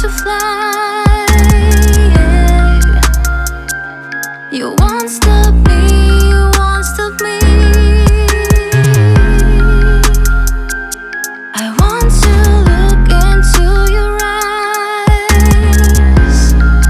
fly, yeah. You won't stop me, you won't stop me. I want to look into your eyes.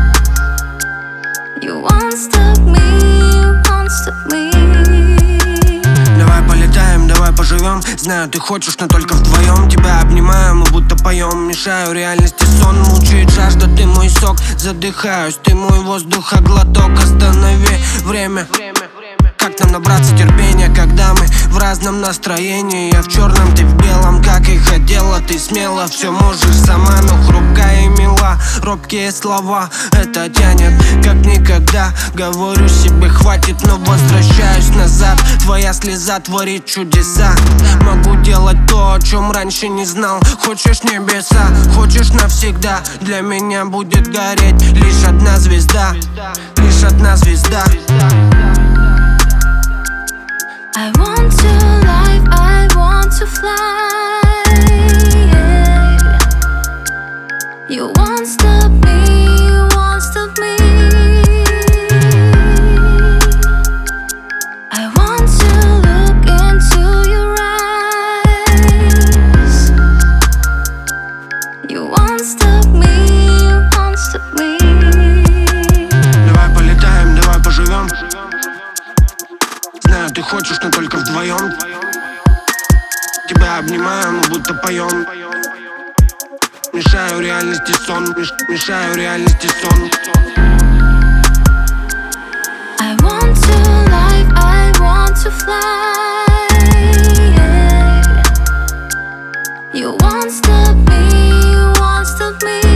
You won't stop me, you won't stop me. Давай полетаем, давай поживем. Знаю, ты хочешь, но только вдвоем. Тебя обнимаю, мы будто поем. Мешаю реальности сон, мучает жажда, ты мой сок. Задыхаюсь, ты мой воздух, а глоток. Останови время. Как нам набраться терпения, когда мы в разном настроении? Я в черном, ты в белом, как и хотела. Ты смело все можешь сама, но хрупкая и мила. Робкие слова, это тянет как никогда. Говорю себе хватит, но возвращаюсь назад. Твоя слеза творит чудеса. Могу делать то, о чем раньше не знал. Хочешь небеса, хочешь навсегда. Для меня будет гореть лишь одна звезда. Лишь одна звезда. I want to live, I want to fly, yeah. You won't stop me, you won't stop me. I want to look into your eyes. You won't stop me, you won't stop me. Давай полетаем, давай поживем. Знаю, ты хочешь, но только вдвоем. Тебя обнимаю, мы будто поем. Мешаю реальности сон, мешаю реальности сон. I want to live, I want to fly, yeah. You won't stop me, you won't stop me.